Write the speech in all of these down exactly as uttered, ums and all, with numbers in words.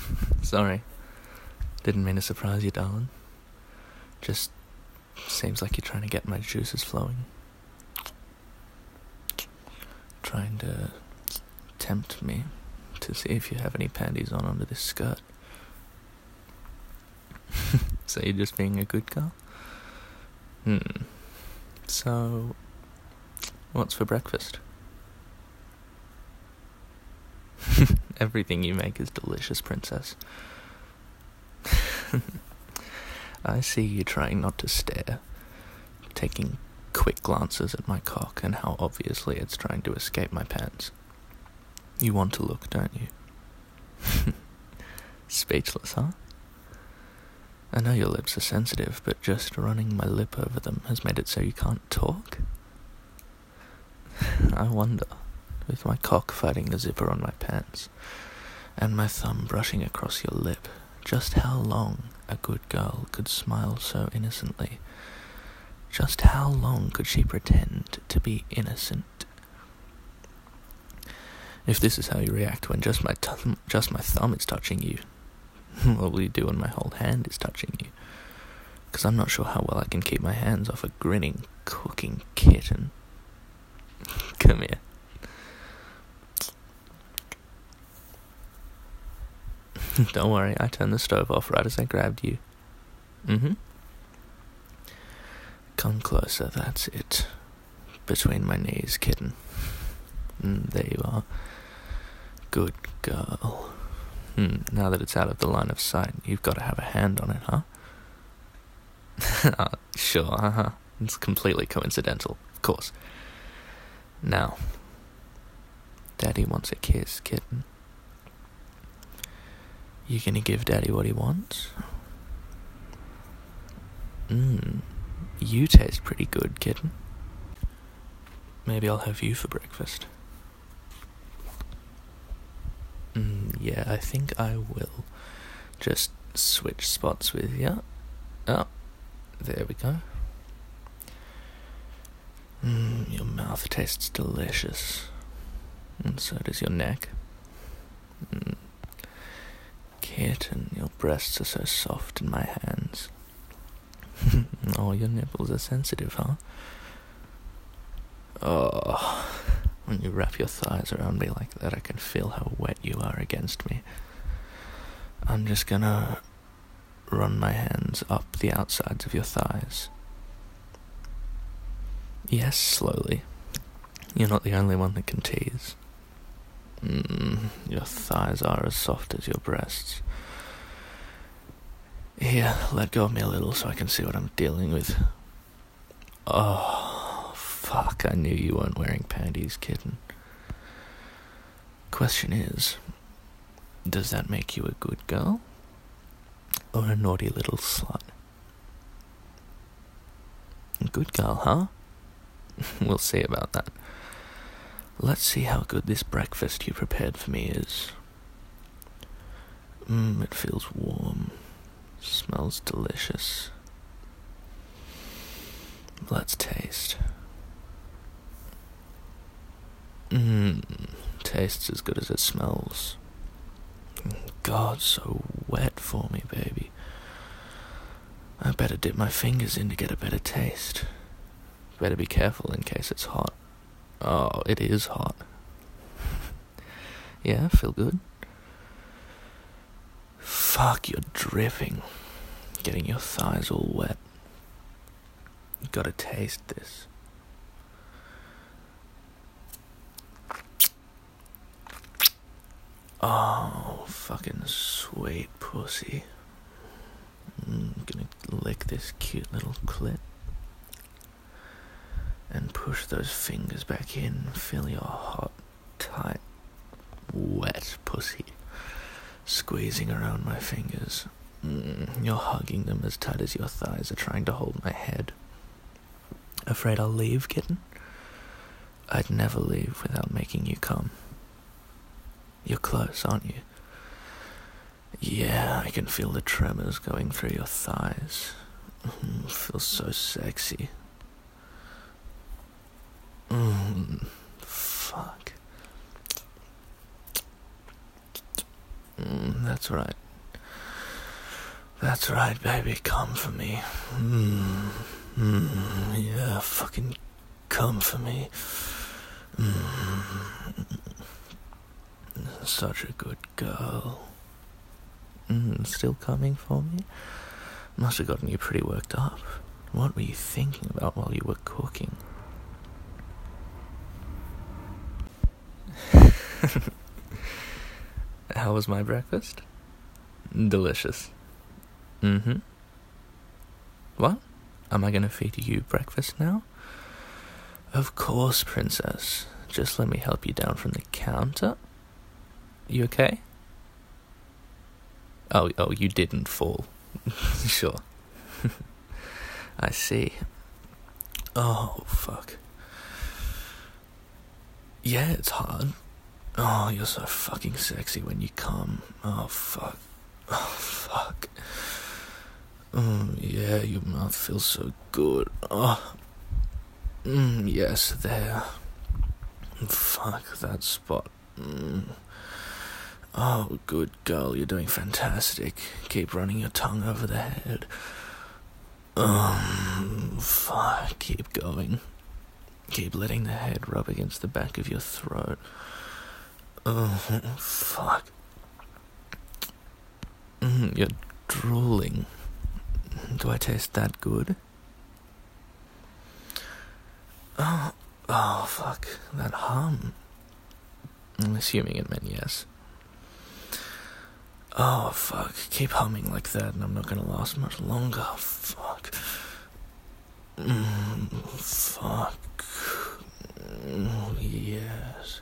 Sorry. Didn't mean to surprise you, darling. Just seems like you're trying to get my juices flowing. Trying to tempt me to see if you have any panties on under this skirt. So you're just being a good girl? Hmm. So, what's for breakfast? Everything you make is delicious, princess. I see you trying not to stare, taking quick glances at my cock and how obviously it's trying to escape my pants. You want to look, don't you? Speechless, huh? I know your lips are sensitive, but just running my lip over them has made it so you can't talk? I wonder, with my cock fighting the zipper on my pants, and my thumb brushing across your lip, just how long a good girl could smile so innocently. Just how long could she pretend to be innocent? If this is how you react when just my th- just my thumb is touching you, what will you do when my whole hand is touching you? Because I'm not sure how well I can keep my hands off a grinning, cooking kitten. Come here. Don't worry, I turned the stove off right as I grabbed you. Mm-hmm. Come closer, that's it. Between my knees, kitten. Mm, there you are. Good girl. Hmm, now that it's out of the line of sight, you've got to have a hand on it, huh? uh, sure, uh-huh. It's completely coincidental, of course. Now, Daddy wants a kiss, kitten. You gonna give Daddy what he wants? Mmm, you taste pretty good, kitten. Maybe I'll have you for breakfast. Mm, yeah, I think I will. Just switch spots with you. Oh, there we go. Mm, your mouth tastes delicious. And so does your neck. Mm. Kitten, your breasts are so soft in my hands. Oh, your nipples are sensitive, huh? Oh, when you wrap your thighs around me like that, I can feel how wet you are against me. I'm just gonna run my hands up the outsides of your thighs. Yes, slowly. You're not the only one that can tease. Mm, your thighs are as soft as your breasts. Here, let go of me a little so I can see what I'm dealing with. Oh, fuck, I knew you weren't wearing panties, kitten. Question is, does that make you a good girl? Or a naughty little slut? Good girl, huh? We'll see about that. Let's see how good this breakfast you prepared for me is. Mmm, it feels warm. Smells delicious. Let's taste. Mmm, tastes as good as it smells. God, so wet for me, baby. I better dip my fingers in to get a better taste. Better be careful in case it's hot. Oh, it is hot. Yeah, feel good? Fuck, you're dripping. Getting your thighs all wet. You gotta taste this. Oh, fucking sweet pussy. I'm gonna lick this cute little clit. And push those fingers back in. Feel your hot, tight, wet pussy squeezing around my fingers. Mm, you're hugging them as tight as your thighs are trying to hold my head. Afraid I'll leave, kitten? I'd never leave without making you come. You're close, aren't you? Yeah, I can feel the tremors going through your thighs. Mm, feels so sexy. Mmm, fuck. Mm, That's right. That's right, baby. Come for me. Mm. Mm. Yeah, fucking come for me. Mm. Such a good girl. Mm. Still coming for me? Must have gotten you pretty worked up. What were you thinking about while you were cooking? How was my breakfast? Delicious. Mm-hmm. What? Am I gonna feed you breakfast now? Of course, princess. Just let me help you down from the counter. You okay? Oh, oh, you didn't fall. Sure. I see. Oh, fuck. Yeah, it's hard. Oh, you're so fucking sexy when you come. Oh, fuck. Oh, fuck. Mm, yeah, your mouth feels so good. Oh. Mm, yes, there. Fuck that spot. Mm. Oh, good girl, you're doing fantastic. Keep running your tongue over the head. Um, fuck, keep going. Keep letting the head rub against the back of your throat. Oh, fuck. Mm, you're drooling. Do I taste that good? Oh, oh, fuck, that hum. I'm assuming it meant yes. Oh, fuck, keep humming like that and I'm not gonna last much longer. Fuck. Mm, fuck. Mm, yes.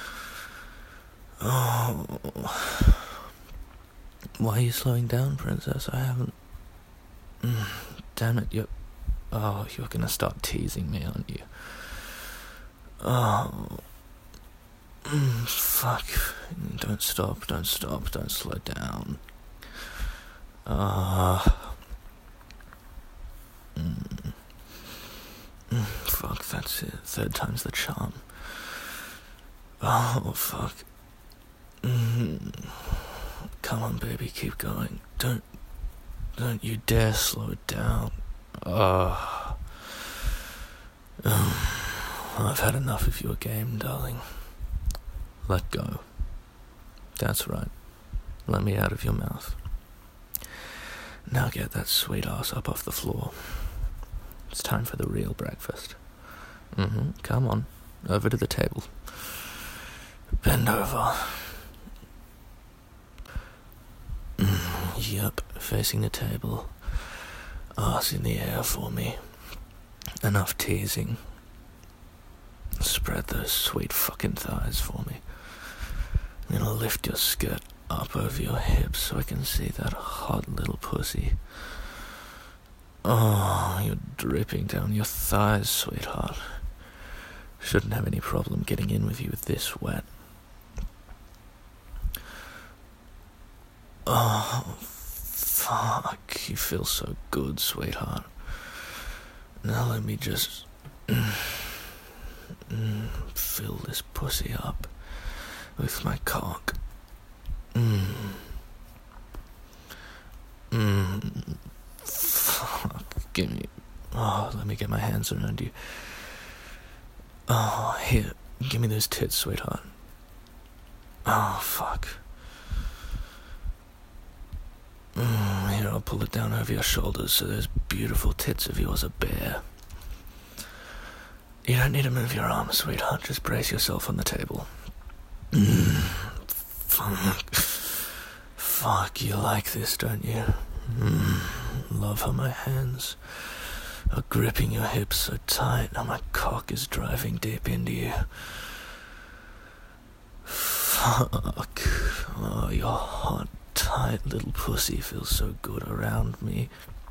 Oh. Why are you slowing down, princess? I haven't... Mm, damn it, you're... Oh, you're gonna start teasing me, aren't you? Oh... Mm, fuck. Don't stop, don't stop, don't slow down. Ah... Uh, mm, mm, fuck, that's it. Third time's the charm. Oh, fuck. Mm, come on, baby, keep going. Don't... Don't you dare slow it down. Ah... Uh, I've had enough of your game, darling. Let go. That's right. Let me out of your mouth. Now get that sweet ass up off the floor. It's time for the real breakfast. Mm-hmm. Come on. Over to the table. Bend over. Mm, yep. Facing the table. Ass in the air for me. Enough teasing. Spread those sweet fucking thighs for me. I'm gonna lift your skirt up over your hips so I can see that hot little pussy. Oh, you're dripping down your thighs, sweetheart. Shouldn't have any problem getting in with you this wet. Oh, fuck. You feel so good, sweetheart. Now let me just... Mm, fill this pussy up with my cock. Mm. Mm. Fuck. Give me... Oh, let me get my hands around you. Oh, here. Give me those tits, sweetheart. Oh, fuck. Mm, here, I'll pull it down over your shoulders so those beautiful tits of yours are bare. You don't need to move your arms, sweetheart. Just brace yourself on the table. Mm, fuck. Fuck, you like this, don't you? Mm, love how my hands are gripping your hips so tight. Now my cock is driving deep into you. Fuck. Oh, your hot, tight little pussy feels so good around me.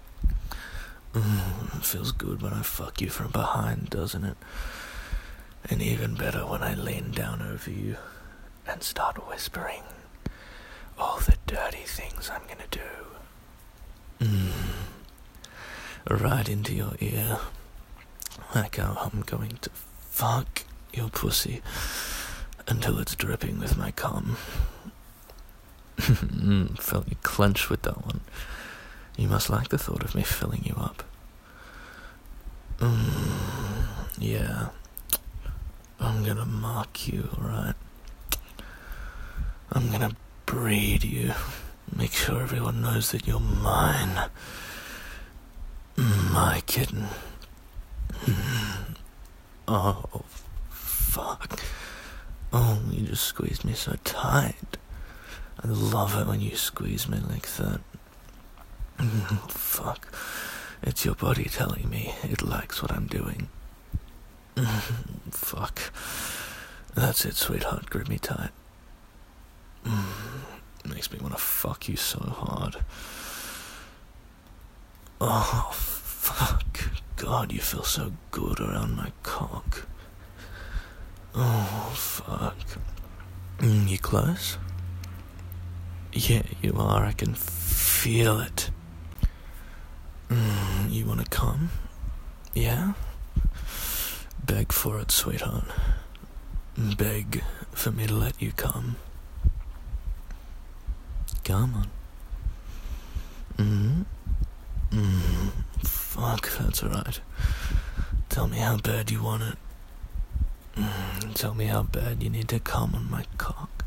Mm, it feels good when I fuck you from behind, doesn't it? And even better when I lean down over you and start whispering all the dirty things I'm gonna do. Mm, right into your ear. Like how I'm going to fuck your pussy until it's dripping with my cum. mm, felt you clench with that one. You must like the thought of me filling you up. Mm, yeah. I'm gonna mark you, alright? I'm gonna breed you. Make sure everyone knows that you're mine. My kitten. Oh, fuck. Oh, you just squeezed me so tight. I love it when you squeeze me like that. Fuck. It's your body telling me it likes what I'm doing. Fuck. That's it, sweetheart. Grip me tight. Makes me want to fuck you so hard. Oh, fuck. God, you feel so good around my cock. Oh, fuck. You close? Yeah, you are. I can feel it. Mm, you wanna come? Yeah? Beg for it, sweetheart. Beg for me to let you come. Come on. Mm-hmm. Mm, fuck, that's alright. Tell me how bad you want it. Mm, tell me how bad you need to come on my cock.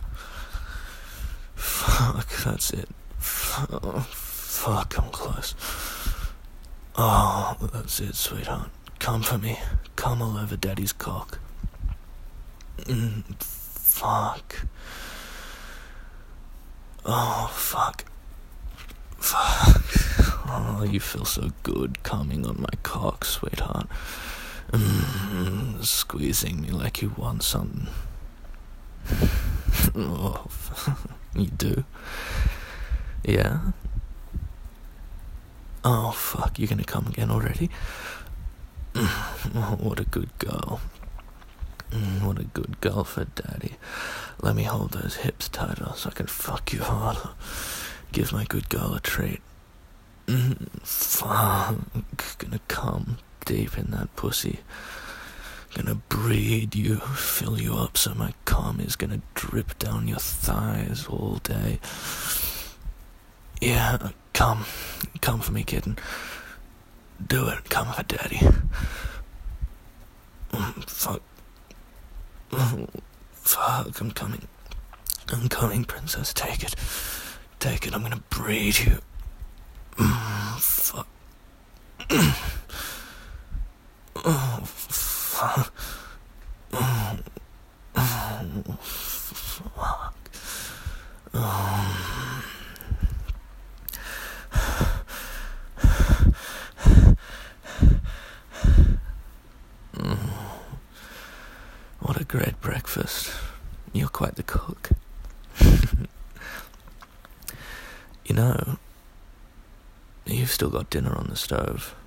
Fuck, that's it. F- fuck, I'm close. Oh, that's it, sweetheart. Come for me. Come all over daddy's cock. Mm, fuck. Oh, fuck. Fuck. Oh, you feel so good coming on my cock, sweetheart. Mm, squeezing me like you want something. Oh, you do? Yeah? Oh, fuck, you're gonna come again already? Oh, what a good girl. What a good girl for daddy. Let me hold those hips tighter so I can fuck you harder. Give my good girl a treat. Mm, fuck. Gonna come deep in that pussy. Gonna breed you, fill you up so my cum is gonna drip down your thighs all day. Yeah, come. Come for me, kitten. Do it. Come for daddy. Mm, fuck. Mm, fuck, I'm coming. I'm coming, princess. Take it. Take it. I'm gonna breed you. Mm, fuck. Oh, fuck. Oh, oh, fuck. Oh. What a great breakfast. You're quite the cook. You know, you've still got dinner on the stove.